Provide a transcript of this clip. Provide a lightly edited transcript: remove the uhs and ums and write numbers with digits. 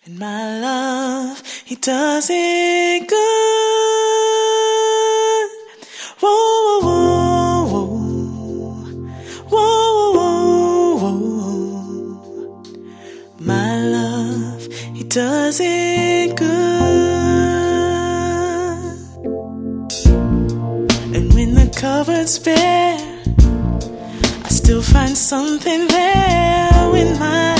And my love, he does it good. Whoa, whoa, whoa, whoa, whoa, whoa. My love, he does it good. And when the cupboard's bare, I still find something there in my